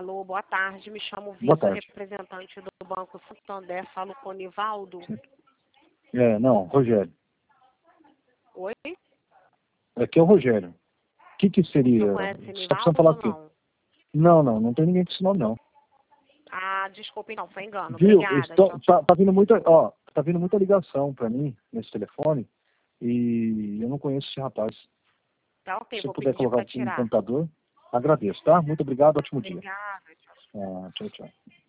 Alô, boa tarde. Me chamo Boa Vitor, tarde. representante do Banco Santander. Falo com o Nivaldo. Não, Rogério. Oi? Aqui é o Rogério. O que seria? Não conhece Você está precisando falar o Nivaldo, quê? não? Não tem ninguém com esse nome, não. Ah, desculpe, não, foi engano. Viu? Obrigada. Tchau, tchau. Tá vindo muita ligação para mim nesse telefone e eu não conheço esse rapaz. Tá ok, Se vou puder pedir colocar para aqui no tirar. computador, agradeço, tá? Muito obrigado, ótimo dia. Obrigada. Tchau, tchau. Tchau, tchau.